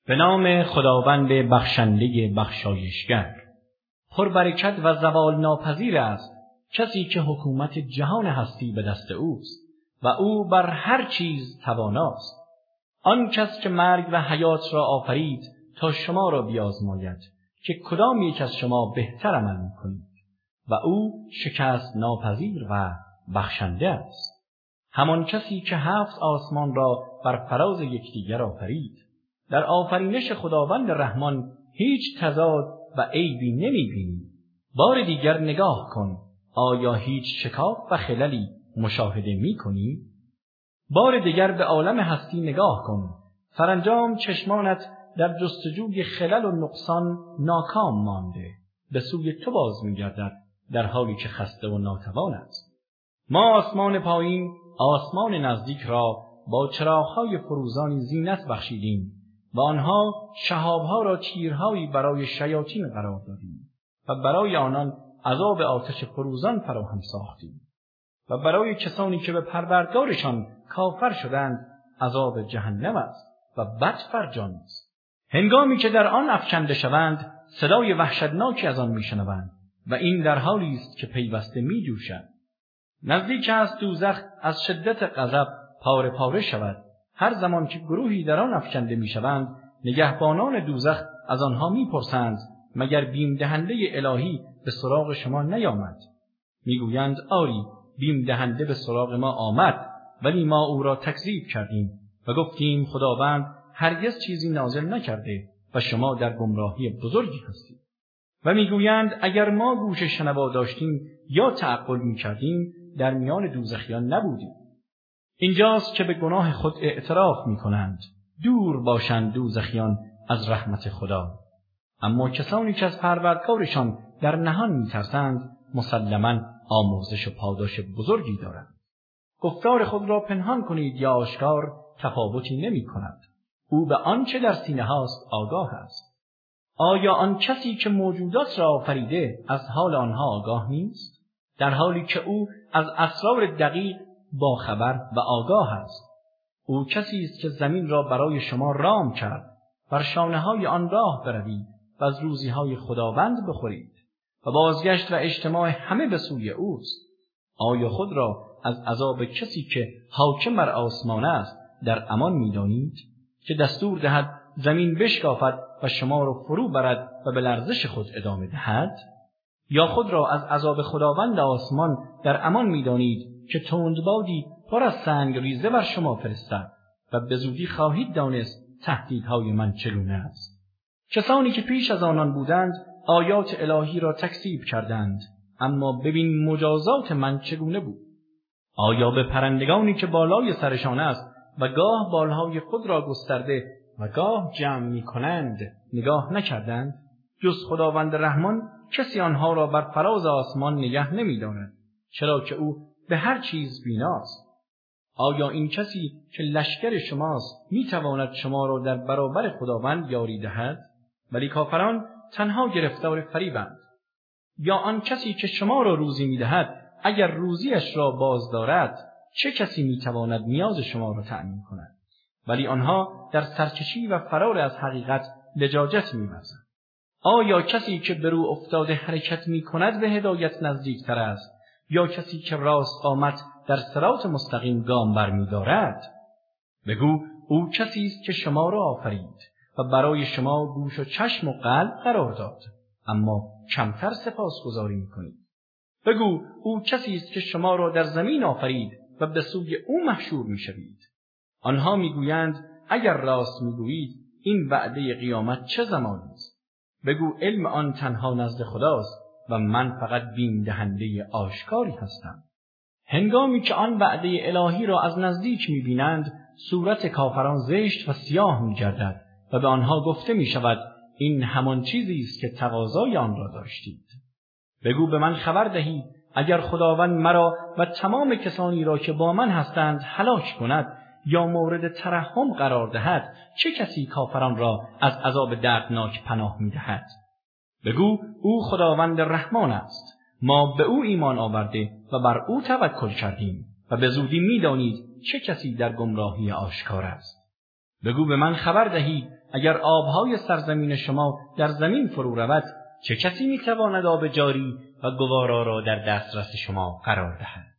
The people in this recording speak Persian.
به نام خداوند بخشنده بخشایشگر. پربرکت و زوال ناپذیر است کسی که حکومت جهان هستی به دست اوست و او بر هر چیز تواناست. آن کس که مرگ و حیات را آفرید تا شما را بیازماید که کدام یک از شما بهتر عمل می‌کنید و او شکست ناپذیر و بخشنده است. همان کسی که 7 آسمان را بر فراز یکدیگر آفرید. در آفرینش خداوند رحمان هیچ تضاد و عیبی نمی‌بینی. بار دیگر نگاه کن، آیا هیچ شکاف و خللی مشاهده می‌کنی؟ بار دیگر به عالم هستی نگاه کن، سرانجام چشمانت در جستجوی خلل و نقصان ناکام مانده، به سوی تو باز می‌گردد در حالی که خسته و ناتوان است. ما آسمان پایین، آسمان نزدیک را با چراغ‌های فروزانی زینت بخشیدیم و آنها شهاب‌ها را تیرهایی برای شیاطین قرار دادیم و برای آنان عذاب آتش فروزان فراهم ساختیم و برای کسانی که به پروردگارشان کافر شدند عذاب جهنم است و بد فرجام است. هنگامی که در آن افکنده شوند صدای وحشتناکی از آن میشنوند و این در حالی است که پیوسته میجوشند. نزدیک است دوزخ از شدت غضب پاره پاره شود. هر زمان که گروهی در آن افکنده میشوند نگهبانان دوزخ از آنها میپرسند مگر بیم دهنده الهی به سراغ شما نیامد؟ میگویند آری، بیم دهنده به سراغ ما آمد، ولی ما او را تکذیب کردیم و گفتیم خداوند هرگز چیزی نازل نکرده و شما در گمراهی بزرگی هستید. و میگویند اگر ما گوش شنوا داشتیم یا تعقل میکردیم در میان دوزخیان نبودیم. اینجاست که به گناه خود اعتراف میکنند. دور باشند دوزخیان از رحمت خدا. اما کسانی که از پروردگارشان در نهان میترسند مسلماً آموزش و پاداش بزرگی دارند. گفتار خود را پنهان کنید یا آشکار تفاوتی نمی کند. او به آنچه در سینه هاست آگاه است. آیا آن کسی که موجودات را آفریده از حال آنها آگاه نیست؟ در حالی که او از اسرار دقیق با خبر و آگاه است. او کسی است که زمین را برای شما رام کرد، بر شانه‌های آن راه بروید و از روزی‌های خداوند بخورید و بازگشت و اجتماع همه به سوی اوست. آیا خود را از عذاب کسی که حاکم بر آسمان است در امان می‌دانید که دستور دهد زمین بشکافد و شما را فرو برد و به لرزش خود ادامه دهد؟ یا خود را از عذاب خداوند آسمان در امان می‌دانید که تندبادی پر از سنگ ریزه بر شما فرستد و به زودی خواهید دانست تهدیدهای من چگونه است؟ کسانی که پیش از آنان بودند آیات الهی را تکذیب کردند، اما ببین مجازات من چگونه بود. آیا به پرندگانی که بالای سرشان است و گاه بالهای خود را گسترده و گاه جمع می‌کنند نگاه نکردند؟ جز خداوند رحمان کسی آنها را بر فراز آسمان نگه نمی‌دارد، چرا که او به هر چیز بیناست. آیا این کسی که لشکر شماست می‌تواند شما را در برابر خداوند یاری دهد؟ ولی کافران تنها گرفتار فریبند. یا آن کسی که شما را روزی می‌دهد اگر روزیش را باز دارد چه کسی می‌تواند نیاز شما را تأمین کند؟ ولی آنها در سرکشی و فرار از حقیقت لجاجت می‌ورزند. آیا کسی که بر او افتاده حرکت می‌کند به هدایت نزدیک‌تر است یا کسی که راست قامت در صراط مستقیم گام برمی‌دارد؟ بگو او کسی است که شما را آفرید و برای شما گوش و چشم و قلب قرار داد، اما کمتر سپاسگزاری می‌کنید. بگو او کسی است که شما را در زمین آفرید و به سوی او محشور می‌شوید. آنها می‌گویند اگر راست می‌گویید این وعده قیامت چه زمانی است؟ بگو علم آن تنها نزد خداست و من فقط بیم دهنده آشکاری هستم. هنگامی که آن وعده الهی را از نزدیک می‌بینند صورت کافران زشت و سیاه می‌گردد و به آنها گفته می‌شود این همان چیزی است که تقاضای آن را داشتید. بگو به من خبر دهید اگر خداوند مرا و تمام کسانی را که با من هستند هلاک کند یا مورد ترحم قرار دهد چه کسی کافران را از عذاب دردناک پناه می‌دهد؟ بگو او خداوند رحمان است. ما به او ایمان آورده و بر او توکل کردیم و به زودی می‌دانید چه کسی در گمراهی آشکار است. بگو به من خبر دهید اگر آبهای سرزمین شما در زمین فرو رود، چه کسی میتواند آب جاری و گوارا را در دسترس شما قرار دهد؟